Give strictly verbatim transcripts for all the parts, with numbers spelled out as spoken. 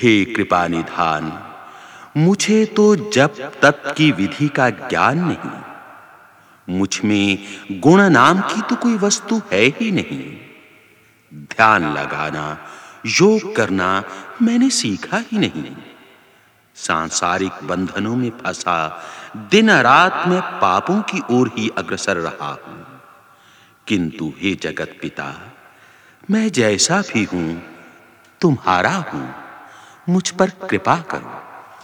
हे कृपा निधान, मुझे तो जप तप की विधि का ज्ञान नहीं। मुझ में गुण नाम की तो कोई वस्तु है ही नहीं। ध्यान लगाना, योग करना मैंने सीखा ही नहीं। सांसारिक बंधनों में फंसा दिन रात मैं पापों की ओर ही अग्रसर रहा हूं। किंतु हे जगत पिता, मैं जैसा भी हूं तुम्हारा हूं, मुझ पर कृपा करो।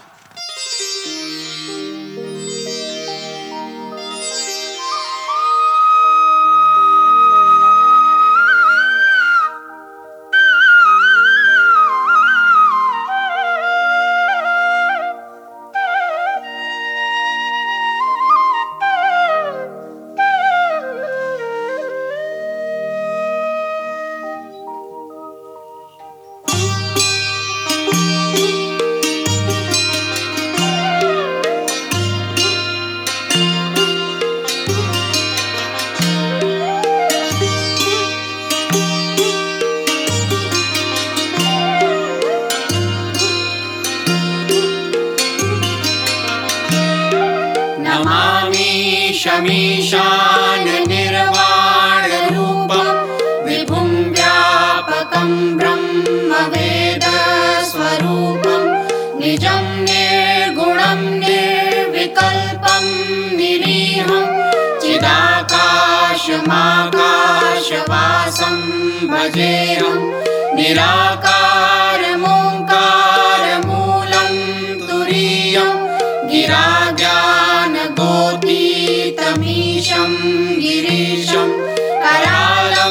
शमीशान निर्वाण रूपं विभुं व्यापकं ब्रह्म वेद स्वरूपं निजं निर्गुणं निर्विकल्पं निरीहं चिदाकाशमाकाशवासं भजेऽहं निराकारमोङ्कारमूलं तुरीयं गिराज्ञानगोतीतमीशं गिरीशं करालं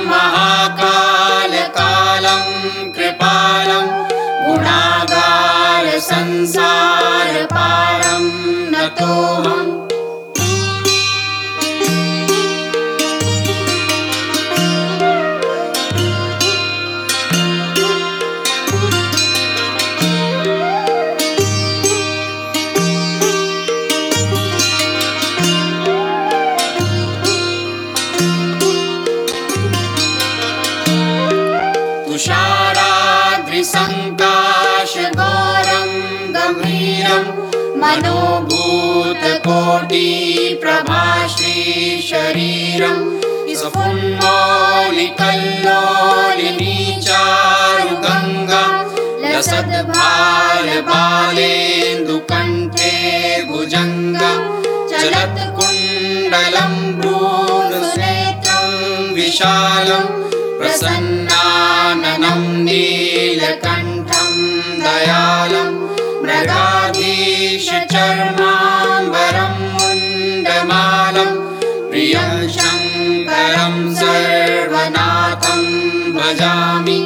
महाकालकालं कृपालं गुणागारसंसारपारं नतोऽहम्। तुषाराद्रिसङ्काशघोरं गम्भीरं मनोभूतकोटिप्रभाश्रीशरीरं स्फुन्मौलिकल्लोलिनीचारुगङ्गा लसद्भालबालेन्दुकण्ठे भुजङ्गा चलत्कुण्डलं भ्रूणनेत्रं विशालं प्रसन्नाननं नीलकण्ठं दयालं मृगाधीशचर्माम्बरं मुण्डमालं प्रियं शङ्करं सर्वनाथं भजामि।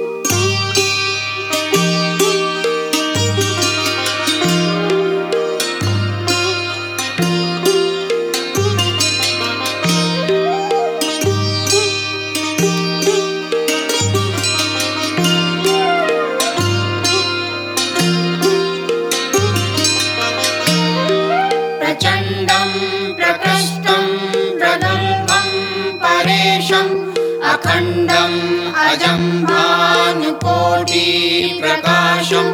प्रचण्डं प्रकृष्टं प्रगल्भं परेशम् अखण्डम् अजं भानुकोटिप्रकाशं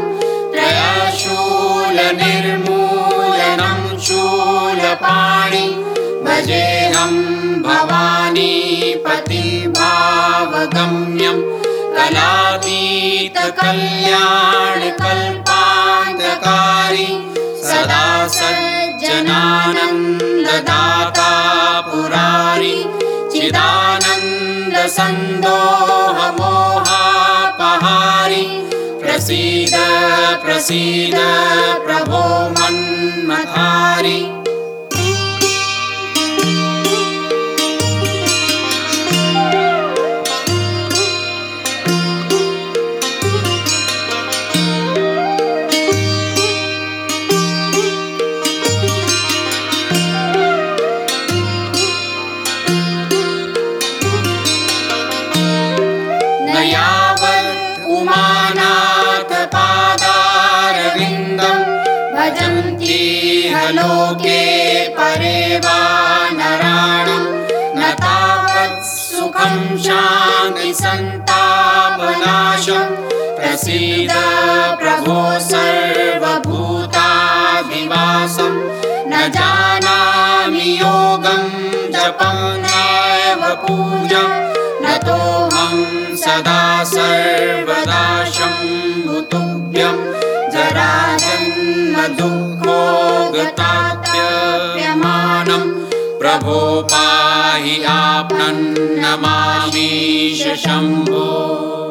त्रयशूलनिर्मूलनं शूलपाणि भजेऽहं भवानीपतिं भावगम्यं कलातीतकल्याणकल्पान्तकारी सदा सज्जनानन्ददाता पुरारी चिदानन्दसन्दोहमोहापहारी प्रसीद प्रसीद प्रभो मन्मथारी। यावत् उमानाथ पादारविन्दं भजन्तीह लोके परे वा नराणां न तावत् सुखं शान्ति सन्तापनाशं प्रसीद प्रभो सर्वभूताधिवासं न जानामि योगं जपं नैव पूजां नतोऽहं सदा सर्वदा शम्भुतुभ्यं जराजन्म दुःखोगताप्यमानं प्रभो पाहि आपनं नमामीश शम्भो।